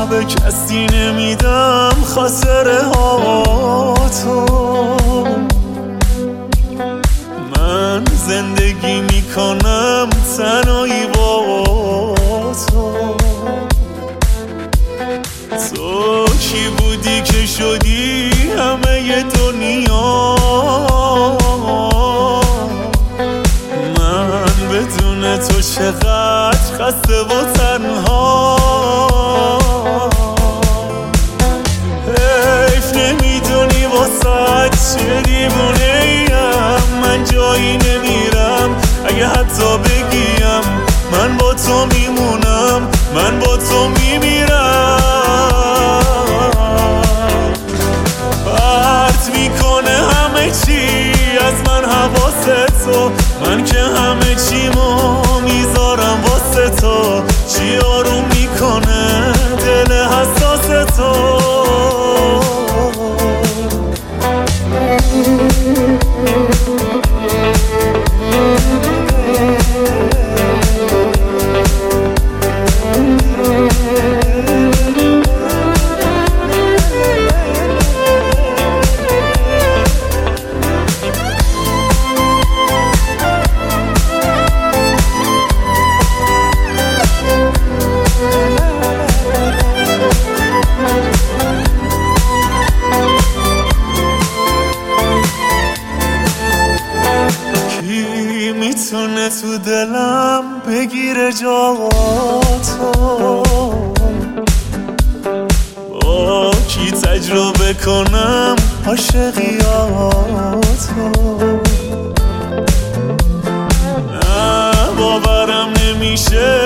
به کسی نمیدم خاطره ها تو. من زندگی میکنم تنهایی با تو. تو کی بودی که شدی همه دنیا؟ من بدون تو چقدر خسته و تنها. حیف نمیدونی واسه چه دیوونه ایم. من جایی نمیرم اگه حتی بگیم من با تو میمونم، من با تو میمیرم. پرت میکنه همه چی از من حواس تو. من که همه چیمو میذارم واسه تو. چی آروم میکنه دل حساس تو. میتونه تو دلم بگیره جاتو؟ با کی تجربه کنم عاشقیاتو؟ نه باورم نمیشه